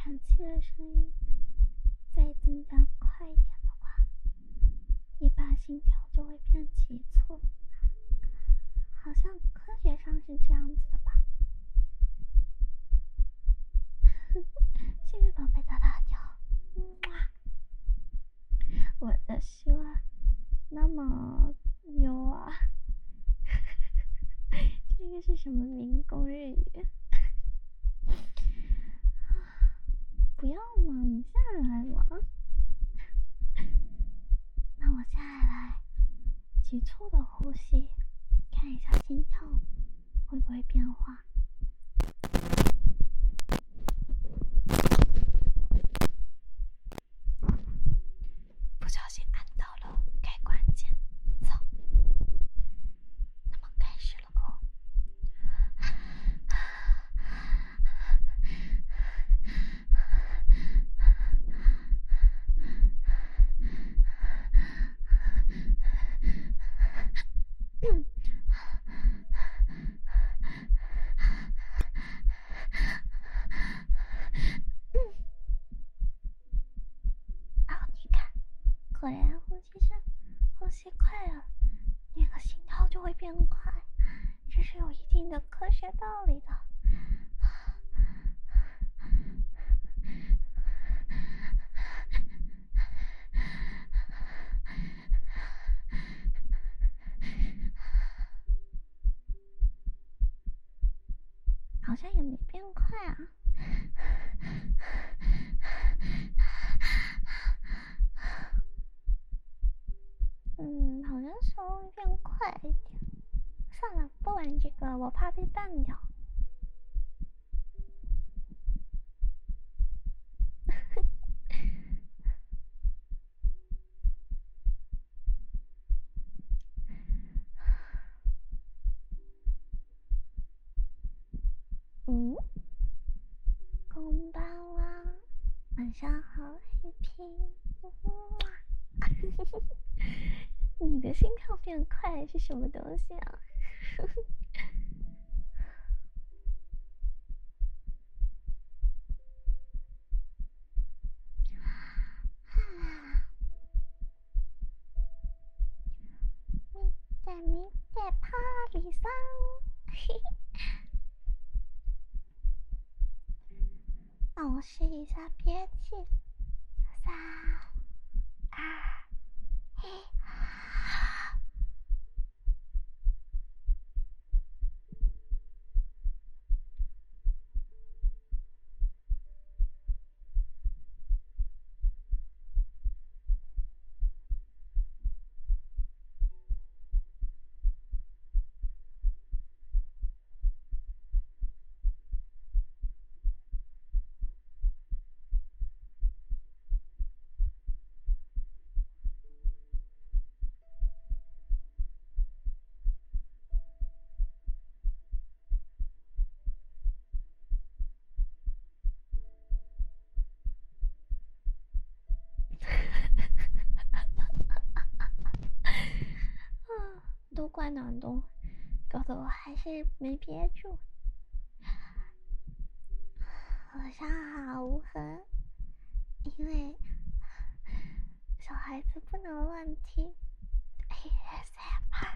喘气的声音再增加快一点的话，你把心跳就会变急促，好像科学上是这样子的吧。谢谢宝贝的辣条，我的希望那么牛啊！这个是什么民工日语？不要嘛，你下来嘛。那我下来急促的呼吸，看一下心跳会不会变化。不小心按到了开关键，走。那么开始了哦。你看，果然呼吸快了，那个心跳就会变快，这是有一定的科学道理的。好像也没变快啊。好像稍微变快一点。算了，不玩这个，我怕被绊掉。こんばんは，晚上好，黑屏。你的心跳变快是什么东西啊？見てパーリさん。那我试一下憋气，3、2、1。都怪暖冬，搞得我还是没憋住。晚上好，无痕。因为小孩子不能乱听 ASMR。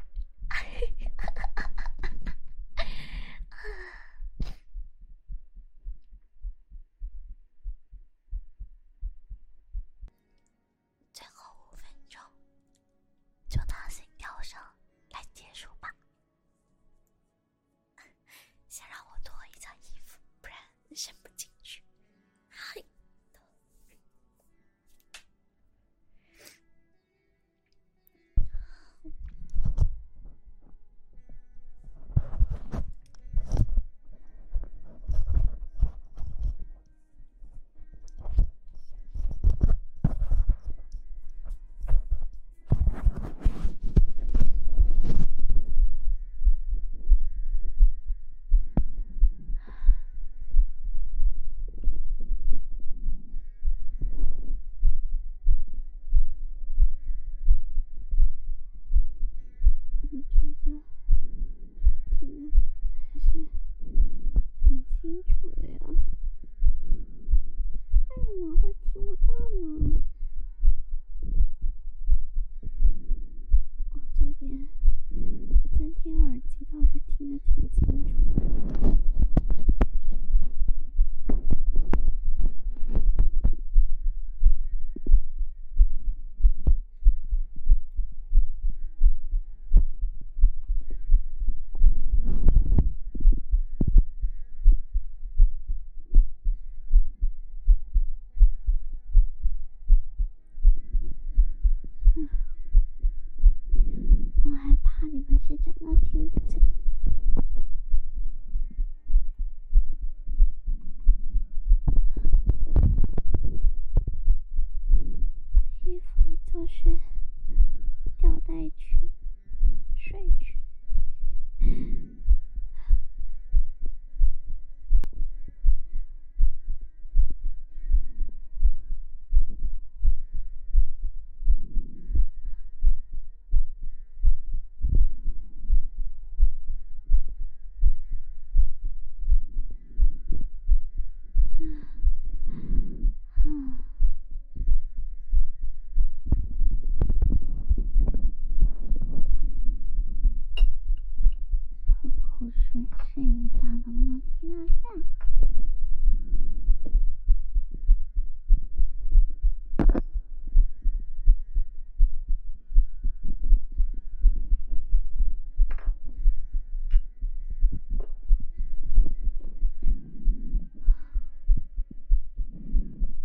最后5分钟，就拿心跳声来结束吧。先让我脱一下衣服，不然伸不进去。嘿，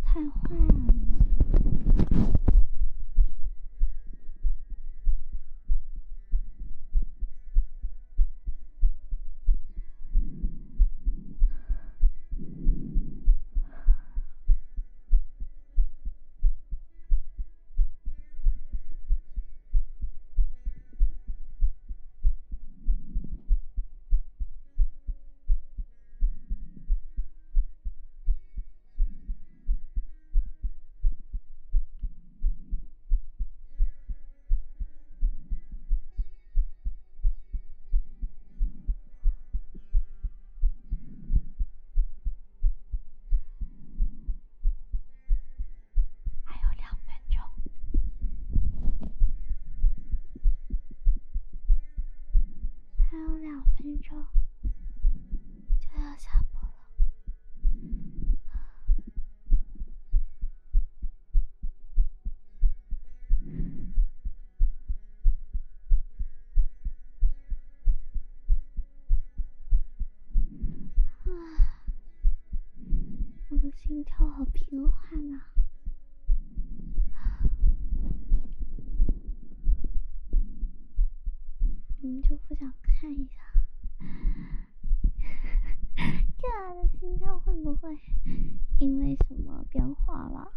太坏了你。还有2分钟，还有2分钟就要下播了。我的心跳好平缓啊！你们就不想看一下这样的心跳会不会因为什么变化了？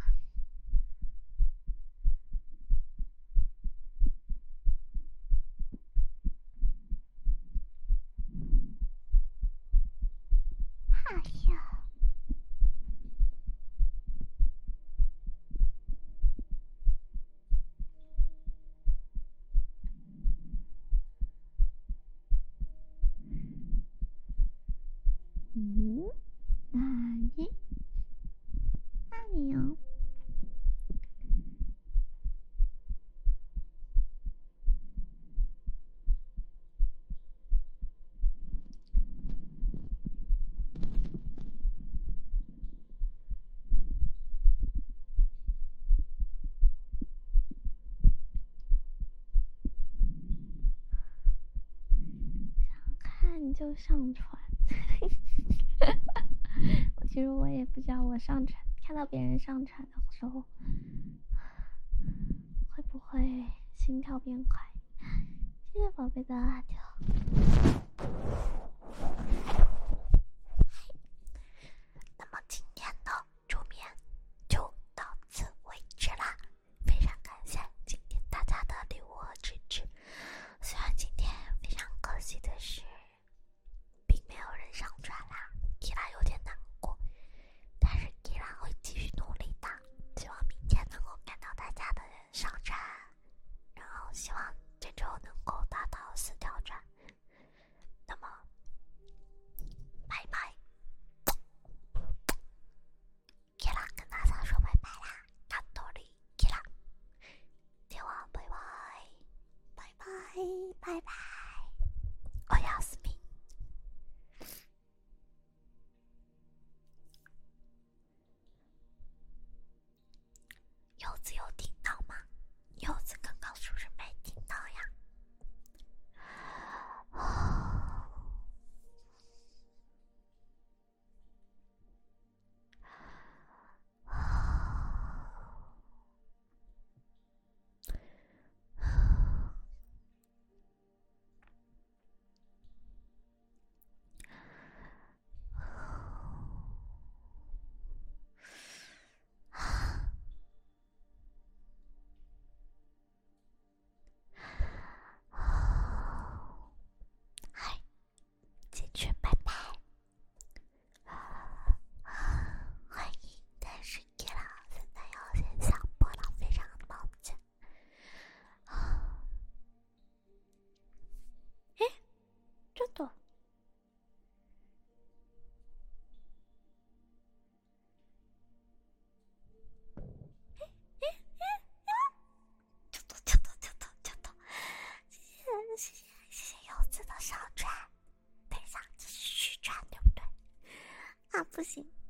哎呀！那你哦。想看你就上传。其实我也不知道我上传看到别人上传的时候会不会心跳变快。谢谢宝贝的辣条。那么今天的助眠就到此为止啦，非常感谢今天大家的礼物和支持。虽然今天非常可惜的是并没有人上传啦，Kira 有点难过，但是 Kira 会继续努力的，希望明天能够看到大家的上传，然后希望这周能够达到4条钻。那么拜拜，Kira 跟大家说拜拜啦，看多里 Kira， では拜拜，拜拜拜拜，おやすみ。柚子有听到吗？柚子刚刚是不是没听到呀？嗨，进去拜拜。欢迎，但是 Kira 现在要先下播了，非常抱歉。哎，真的。谢谢柚子的上传，等一下这是续传对不对？啊，不行。